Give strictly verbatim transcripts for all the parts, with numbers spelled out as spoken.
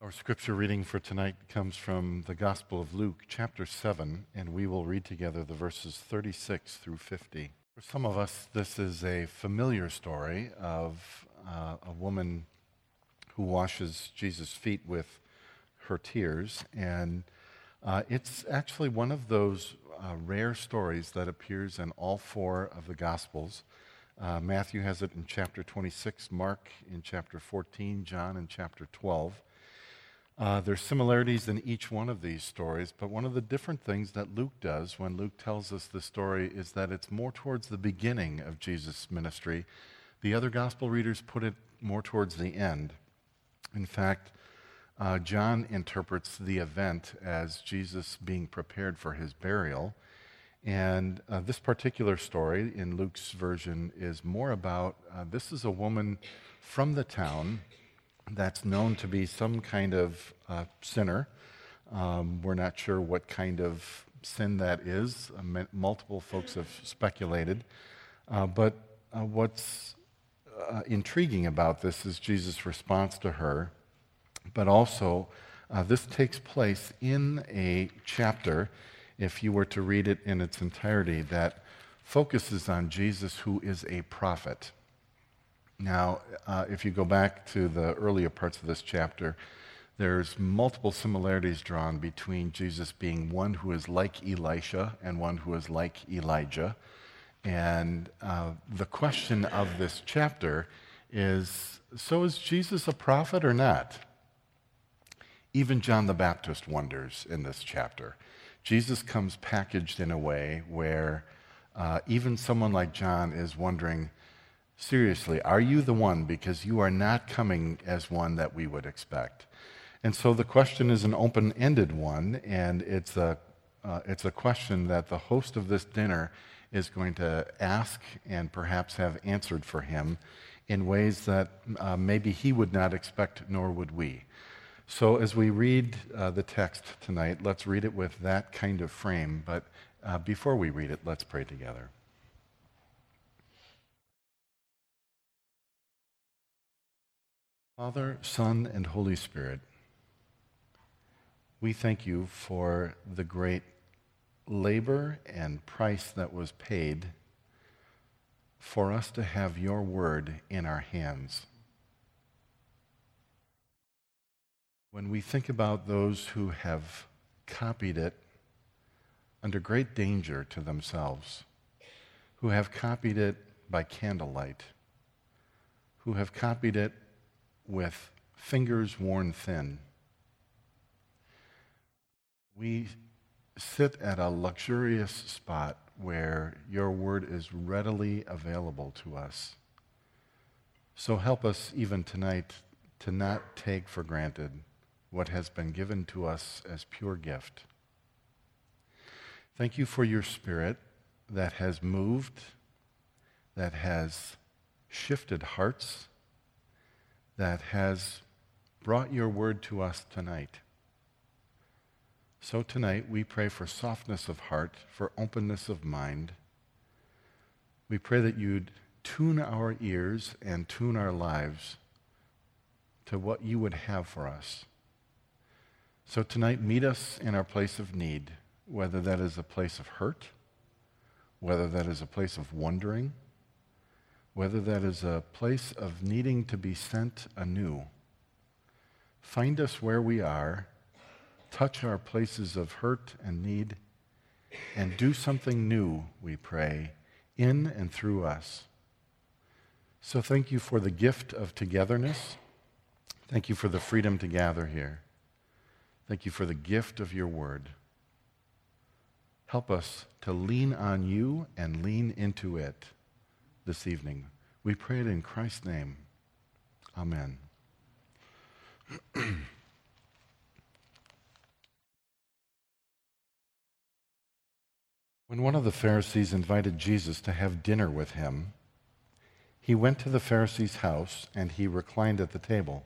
Our scripture reading for tonight comes from the Gospel of Luke, chapter seven, and we will read together the verses thirty-six through fifty. For some of us, this is a familiar story of uh, a woman who washes Jesus' feet with her tears, and uh, it's actually one of those uh, rare stories that appears in all four of the Gospels. Uh, Matthew has it in chapter twenty-six, Mark in chapter fourteen, John in chapter twelve. Uh, there's similarities in each one of these stories, but one of the different things that Luke does when Luke tells us the story is that it's more towards the beginning of Jesus' ministry. The other gospel readers put it more towards the end. In fact, uh, John interprets the event as Jesus being prepared for his burial. And uh, this particular story in Luke's version is more about uh, this is a woman from the town that's known to be some kind of uh, sinner. Um, we're not sure what kind of sin that is. Uh, m- multiple folks have speculated. Uh, but uh, what's uh, intriguing about this is Jesus' response to her. But also, uh, this takes place in a chapter, if you were to read it in its entirety, that focuses on Jesus, who is a prophet. Now, uh, if you go back to the earlier parts of this chapter, there's multiple similarities drawn between Jesus being one who is like Elisha and one who is like Elijah. And uh, the question of this chapter is, so is Jesus a prophet or not? Even John the Baptist wonders in this chapter. Jesus comes packaged in a way where uh, even someone like John is wondering, seriously, are you the one? Because you are not coming as one that we would expect. And so the question is an open-ended one, and it's a, uh, it's a question that the host of this dinner is going to ask and perhaps have answered for him in ways that uh, maybe he would not expect, nor would we. So as we read uh, the text tonight, let's read it with that kind of frame. But uh, before we read it, let's pray together. Father, Son, and Holy Spirit, we thank you for the great labor and price that was paid for us to have your word in our hands. When we think about those who have copied it under great danger to themselves, who have copied it by candlelight, who have copied it with fingers worn thin, we sit at a luxurious spot where your word is readily available to us. So help us even tonight to not take for granted what has been given to us as pure gift. Thank you for your Spirit that has moved, that has shifted hearts, that has brought your word to us tonight. So tonight we pray for softness of heart, for openness of mind. We pray that you'd tune our ears and tune our lives to what you would have for us. So tonight meet us in our place of need, whether that is a place of hurt, whether that is a place of wondering, whether that is a place of needing to be sent anew. Find us where we are, touch our places of hurt and need, and do something new, we pray, in and through us. So thank you for the gift of togetherness. Thank you for the freedom to gather here. Thank you for the gift of your word. Help us to lean on you and lean into it this evening. We pray it in Christ's name. Amen. When one of the Pharisees invited Jesus to have dinner with him, he went to the Pharisee's house and he reclined at the table.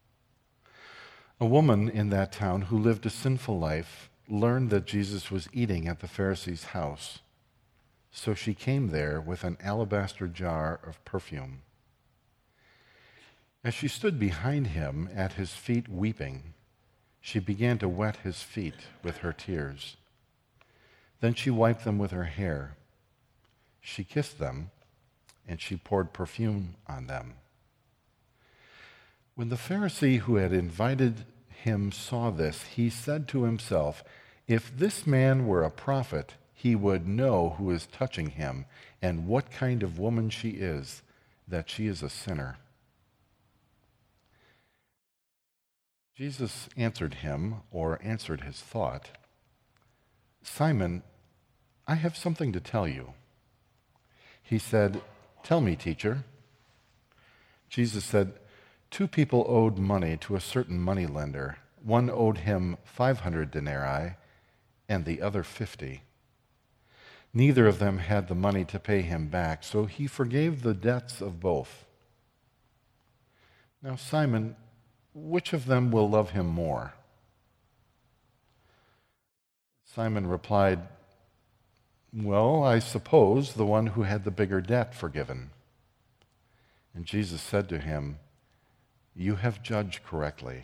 A woman in that town who lived a sinful life learned that Jesus was eating at the Pharisee's house. So she came there with an alabaster jar of perfume. As she stood behind him at his feet weeping, She began to wet his feet with her tears. Then she wiped them with her hair. She kissed them, and she poured perfume on them. When the Pharisee who had invited him saw this, he said to himself, "If this man were a prophet, he would know who is touching him and what kind of woman she is, that she is a sinner." Jesus answered him, or answered his thought, "Simon, I have something to tell you." He said, "Tell me, teacher." Jesus said, "Two people owed money to a certain moneylender. One owed him five hundred denarii and the other fifty. Neither of them had the money to pay him back, so he forgave the debts of both. Now, Simon, which of them will love him more?" Simon replied, "Well, I suppose the one who had the bigger debt forgiven." And Jesus said to him, "You have judged correctly."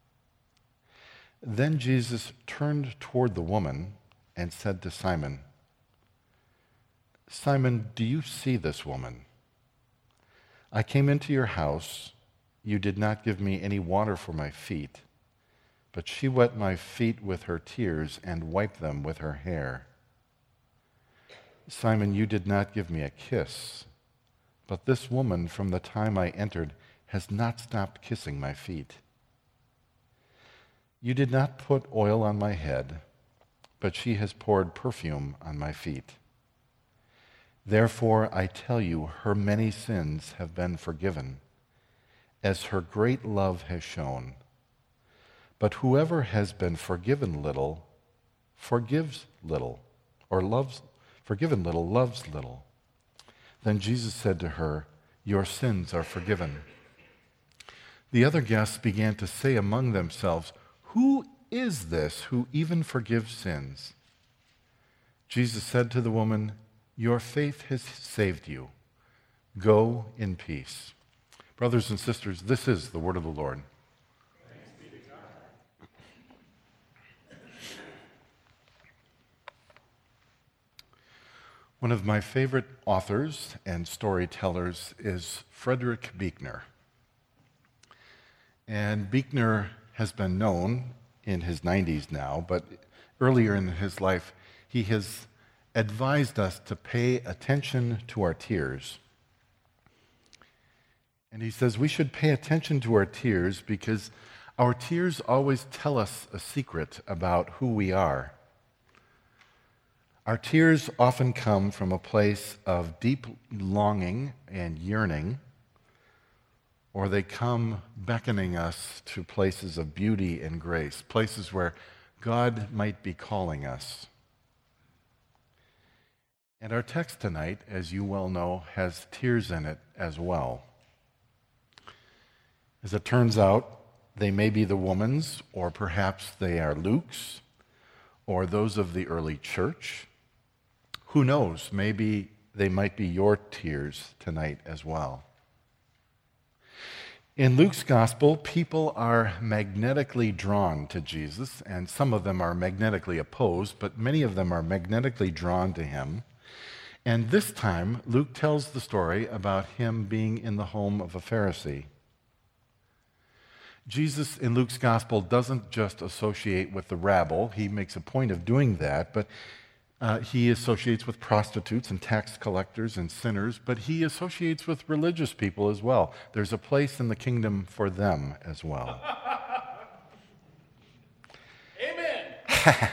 Then Jesus turned toward the woman and said to Simon, "Simon, do you see this woman? I came into your house. You did not give me any water for my feet, but she wet my feet with her tears and wiped them with her hair. Simon, you did not give me a kiss, but this woman from the time I entered has not stopped kissing my feet. You did not put oil on my head, but she has poured perfume on my feet. Therefore, I tell you, her many sins have been forgiven, as her great love has shown. But whoever has been forgiven little, forgives little, or loves, forgiven little, loves little." Then Jesus said to her, "Your sins are forgiven." The other guests began to say among themselves, "Who is this who even forgives sins?" Jesus said to the woman, "Your faith has saved you. Go in peace." Brothers and sisters, this is the word of the Lord. Thanks be to God. One of my favorite authors and storytellers is Frederick Buechner. And Buechner has been known in his nineties now, but earlier in his life, he has advised us to pay attention to our tears. And he says we should pay attention to our tears because our tears always tell us a secret about who we are. Our tears often come from a place of deep longing and yearning, or they come beckoning us to places of beauty and grace, places where God might be calling us. And our text tonight, as you well know, has tears in it as well. As it turns out, they may be the woman's, or perhaps they are Luke's, or those of the early church. Who knows? Maybe they might be your tears tonight as well. In Luke's gospel, people are magnetically drawn to Jesus, and some of them are magnetically opposed, but many of them are magnetically drawn to him. And this time, Luke tells the story about him being in the home of a Pharisee. Jesus in Luke's gospel doesn't just associate with the rabble. He makes a point of doing that, but uh, he associates with prostitutes and tax collectors and sinners, but he associates with religious people as well. There's a place in the kingdom for them as well. Amen.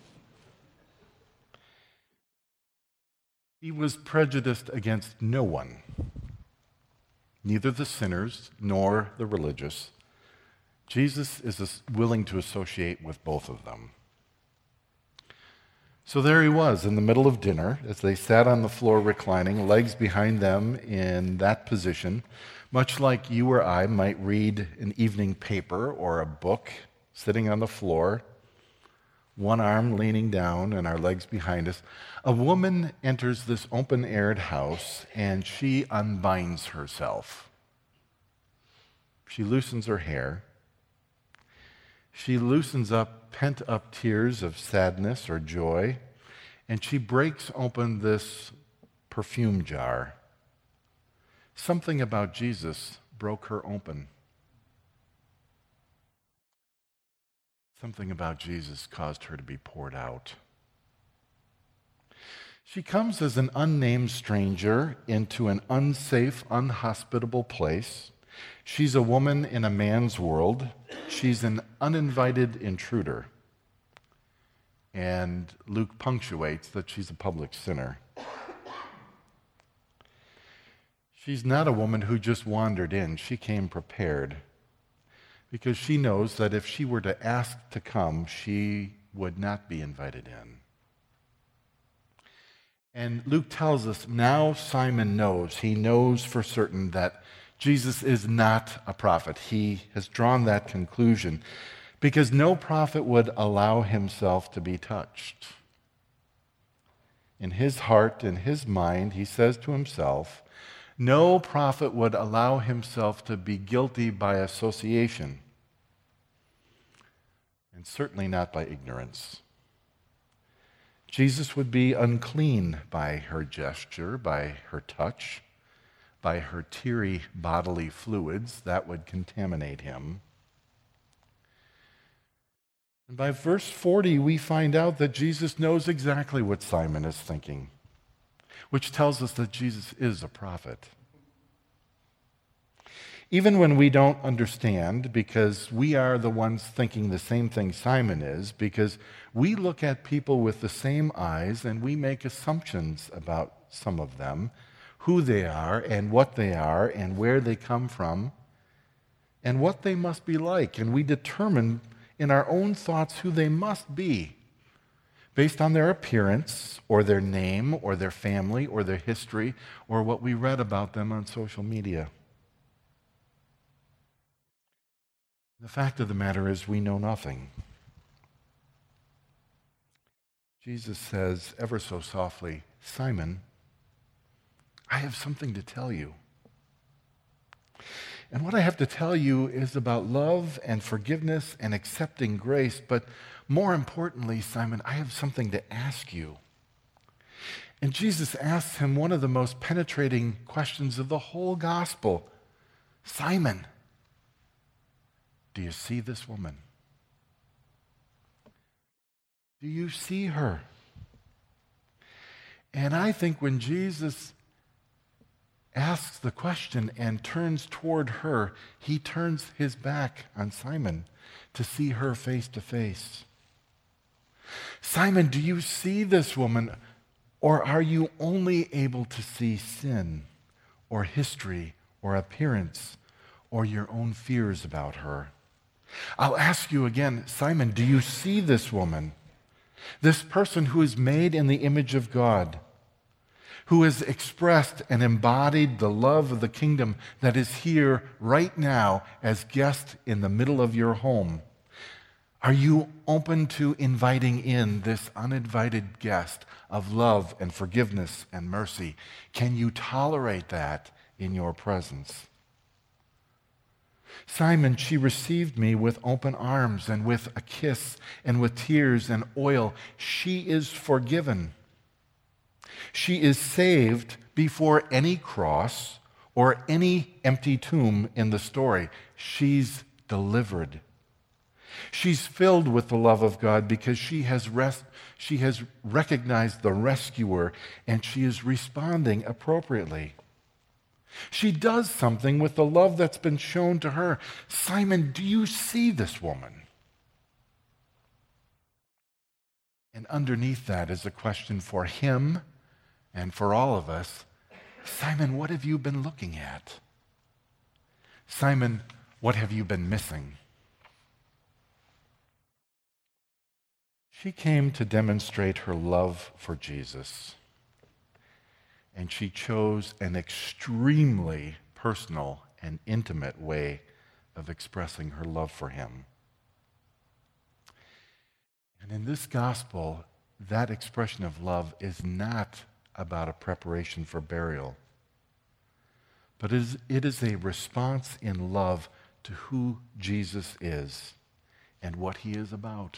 He was prejudiced against no one, neither the sinners nor the religious. Jesus is willing to associate with both of them. So there he was in the middle of dinner as they sat on the floor reclining, legs behind them in that position, much like you or I might read an evening paper or a book sitting on the floor, one arm leaning down and our legs behind us. A woman enters this open-aired house and she unbinds herself. She loosens her hair. She loosens up pent-up tears of sadness or joy, and she breaks open this perfume jar. Something about Jesus broke her open. Something about Jesus caused her to be poured out. She comes as an unnamed stranger into an unsafe, unhospitable place. She's a woman in a man's world. She's an uninvited intruder. And Luke punctuates that she's a public sinner. She's not a woman who just wandered in. She came prepared because she knows that if she were to ask to come, she would not be invited in. And Luke tells us now Simon knows. He knows for certain that Jesus is not a prophet. He has drawn that conclusion because no prophet would allow himself to be touched. In his heart, in his mind, he says to himself, no prophet would allow himself to be guilty by association, and certainly not by ignorance. Jesus would be unclean by her gesture, by her touch, by her teary bodily fluids. That would contaminate him. And by verse forty, we find out that Jesus knows exactly what Simon is thinking, which tells us that Jesus is a prophet. Even when we don't understand, because we are the ones thinking the same thing Simon is, because we look at people with the same eyes and we make assumptions about some of them, who they are and what they are and where they come from and what they must be like. And we determine in our own thoughts who they must be based on their appearance or their name or their family or their history or what we read about them on social media. The fact of the matter is we know nothing. Jesus says ever so softly, Simon, I have something to tell you. And what I have to tell you is about love and forgiveness and accepting grace, but more importantly, Simon, I have something to ask you. And Jesus asks him one of the most penetrating questions of the whole gospel. Simon, do you see this woman? Do you see her? And I think when Jesus asks the question and turns toward her, he turns his back on Simon to see her face to face. Simon, do you see this woman, or are you only able to see sin or history or appearance or your own fears about her? I'll ask you again, Simon, do you see this woman? This person who is made in the image of God, who has expressed and embodied the love of the kingdom that is here right now as guest in the middle of your home. Are you open to inviting in this uninvited guest of love and forgiveness and mercy? Can you tolerate that in your presence? Simon, she received me with open arms and with a kiss and with tears and oil. She is forgiven. She is saved before any cross or any empty tomb in the story. She's delivered. She's filled with the love of God because she has rest, she has recognized the rescuer and she is responding appropriately. She does something with the love that's been shown to her. Simon, do you see this woman? And underneath that is a question for him and for all of us. Simon, what have you been looking at? Simon, what have you been missing? She came to demonstrate her love for Jesus. And she chose an extremely personal and intimate way of expressing her love for him. And in this gospel, that expression of love is not about a preparation for burial, but it is, it is a response in love to who Jesus is and what he is about.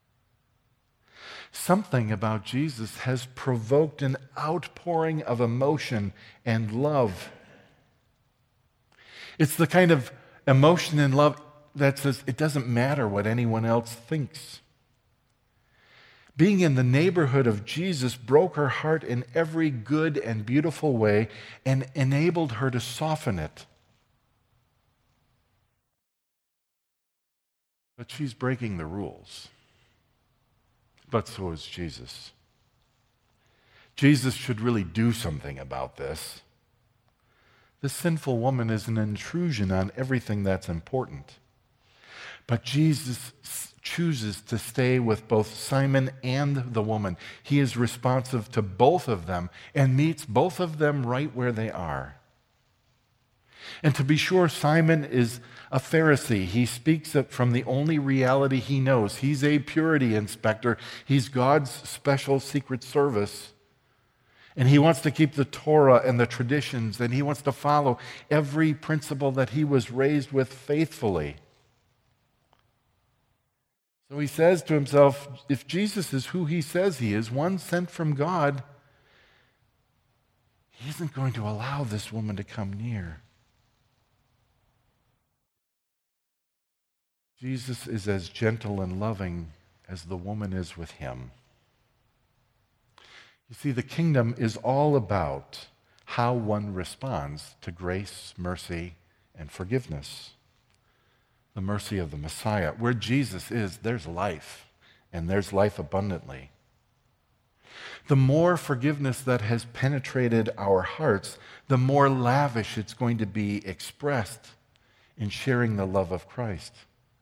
Something about Jesus has provoked an outpouring of emotion and love. It's the kind of emotion and love that says it doesn't matter what anyone else thinks. Being in the neighborhood of Jesus broke her heart in every good and beautiful way and enabled her to soften it. But she's breaking the rules. But so is Jesus. Jesus should really do something about this. This sinful woman is an intrusion on everything that's important. But Jesus chooses to stay with both Simon and the woman. He is responsive to both of them and meets both of them right where they are. And to be sure, Simon is a Pharisee. He speaks it from the only reality he knows. He's a purity inspector. He's God's special secret service. And he wants to keep the Torah and the traditions, and he wants to follow every principle that he was raised with faithfully. So he says to himself, if Jesus is who he says he is, one sent from God, he isn't going to allow this woman to come near. Jesus is as gentle and loving as the woman is with him. You see, the kingdom is all about how one responds to grace, mercy, and forgiveness. The mercy of the Messiah. Where Jesus is, there's life, and there's life abundantly. The more forgiveness that has penetrated our hearts, the more lavish it's going to be expressed in sharing the love of Christ.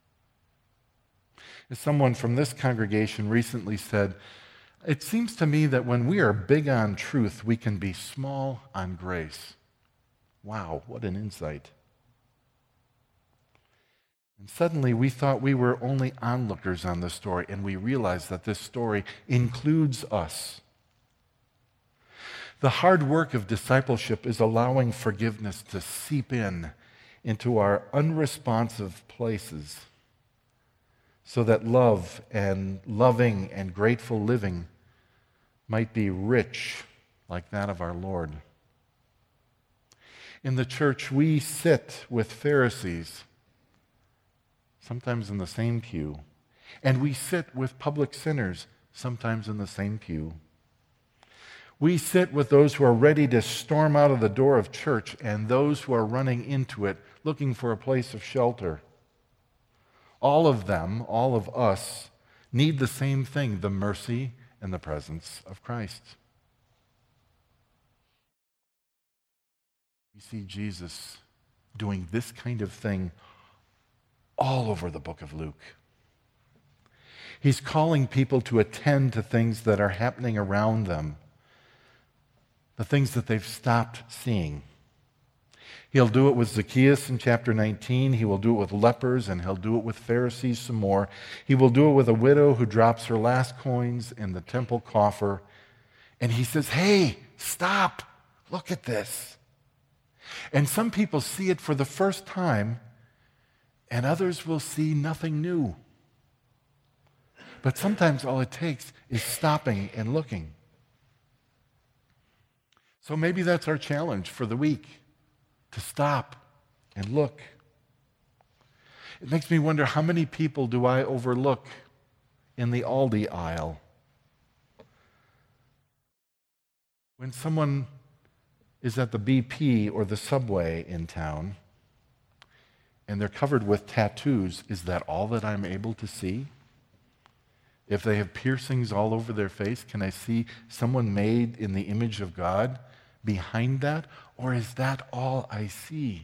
As someone from this congregation recently said, it seems to me that when we are big on truth, we can be small on grace. Wow, what an insight. And suddenly we thought we were only onlookers on this story, and we realized that this story includes us. The hard work of discipleship is allowing forgiveness to seep in into our unresponsive places, so that love and loving and grateful living might be rich like that of our Lord. In the church, we sit with Pharisees, sometimes in the same pew, and we sit with public sinners, sometimes in the same pew. We sit with those who are ready to storm out of the door of church and those who are running into it, looking for a place of shelter. All of them, all of us, need the same thing, the mercy and the presence of Christ. We see Jesus doing this kind of thing all over the book of Luke. He's calling people to attend to things that are happening around them, the things that they've stopped seeing. He'll do it with Zacchaeus in chapter nineteen. He will do it with lepers, and he'll do it with Pharisees some more. He will do it with a widow who drops her last coins in the temple coffer. And he says, hey, stop. Look at this. And some people see it for the first time, and others will see nothing new. But sometimes all it takes is stopping and looking. So maybe that's our challenge for the week. To stop and look. It makes me wonder, how many people do I overlook in the Aldi aisle? When someone is at the B P or the Subway in town and they're covered with tattoos, is that all that I'm able to see? If they have piercings all over their face, can I see someone made in the image of God behind that? Or is that all I see?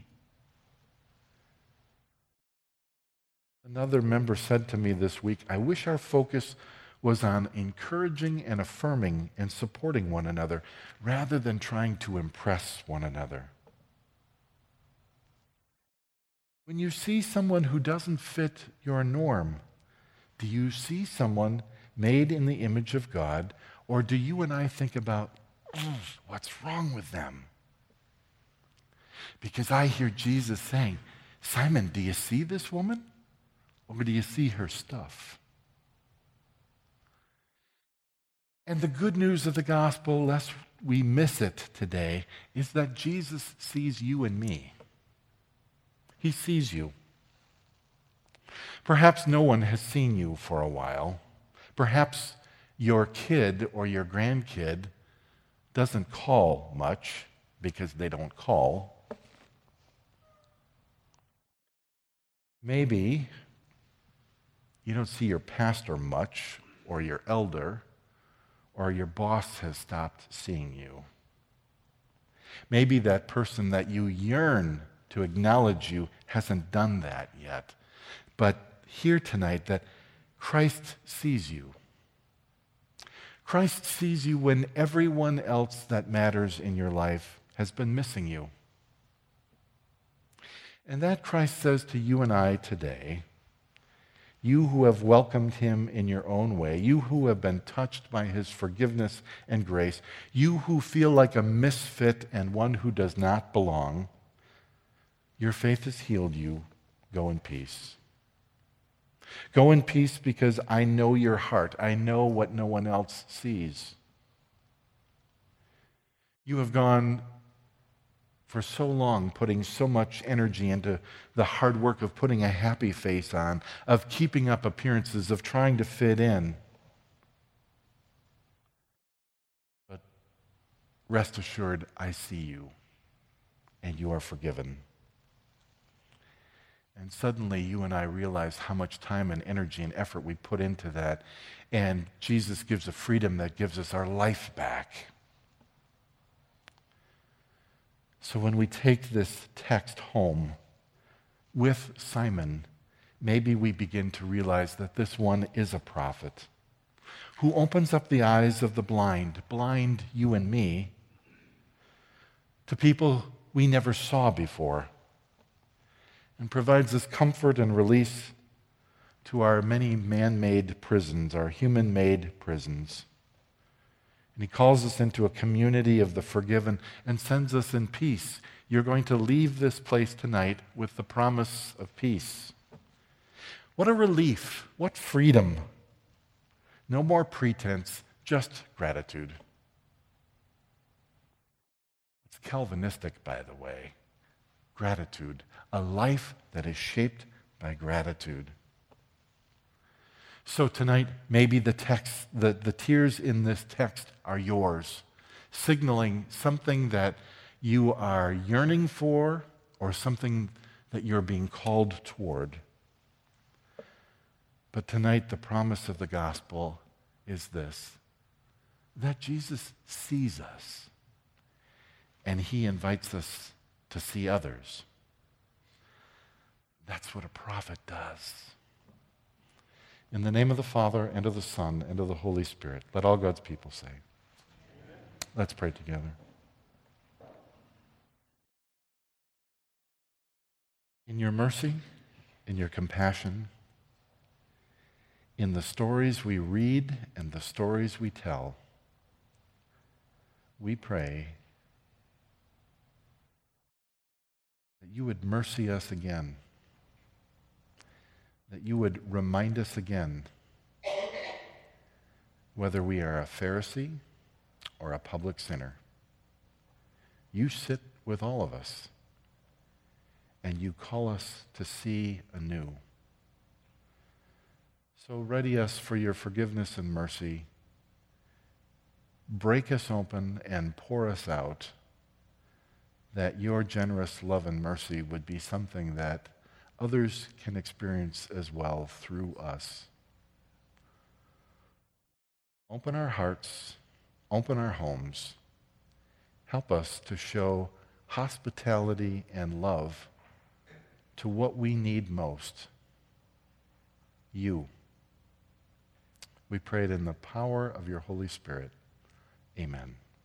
Another member said to me this week, I wish our focus was on encouraging and affirming and supporting one another rather than trying to impress one another. When you see someone who doesn't fit your norm, do you see someone made in the image of God, or do you and I think about, oh, what's wrong with them? Because I hear Jesus saying, Simon, do you see this woman? Or do you see her stuff? And the good news of the gospel, lest we miss it today, is that Jesus sees you and me. He sees you. Perhaps no one has seen you for a while. Perhaps your kid or your grandkid doesn't call much because they don't call. Maybe you don't see your pastor much, or your elder, or your boss has stopped seeing you. Maybe that person that you yearn to acknowledge you hasn't done that yet. But hear tonight that Christ sees you. Christ sees you when everyone else that matters in your life has been missing you. And that Christ says to you and I today, you who have welcomed him in your own way, you who have been touched by his forgiveness and grace, you who feel like a misfit and one who does not belong, your faith has healed you. Go in peace. Go in peace because I know your heart. I know what no one else sees. You have gone for so long putting so much energy into the hard work of putting a happy face on, of keeping up appearances, of trying to fit in. But rest assured, I see you, and you are forgiven. And suddenly you and I realize how much time and energy and effort we put into that, and Jesus gives a freedom that gives us our life back. So when we take this text home with Simon, maybe we begin to realize that this one is a prophet who opens up the eyes of the blind, blind you and me, to people we never saw before, and provides us comfort and release to our many man-made prisons, our human-made prisons. And he calls us into a community of the forgiven and sends us in peace. You're going to leave this place tonight with the promise of peace. What a relief. What freedom. No more pretense, just gratitude. It's Calvinistic, by the way. Gratitude. A life that is shaped by gratitude. So tonight, maybe the text, the, the tears in this text are yours, signaling something that you are yearning for or something that you're being called toward. But tonight, the promise of the gospel is this, that Jesus sees us and he invites us to see others. That's what a prophet does. In the name of the Father, and of the Son, and of the Holy Spirit, let all God's people say. Amen. Let's pray together. In your mercy, in your compassion, in the stories we read and the stories we tell, we pray that you would mercy us again, that you would remind us again whether we are a Pharisee or a public sinner. You sit with all of us, and you call us to see anew. So ready us for your forgiveness and mercy. Break us open and pour us out, that your generous love and mercy would be something that others can experience as well through us. Open our hearts, open our homes. Help us to show hospitality and love to what we need most, you. We pray it in the power of your Holy Spirit. Amen.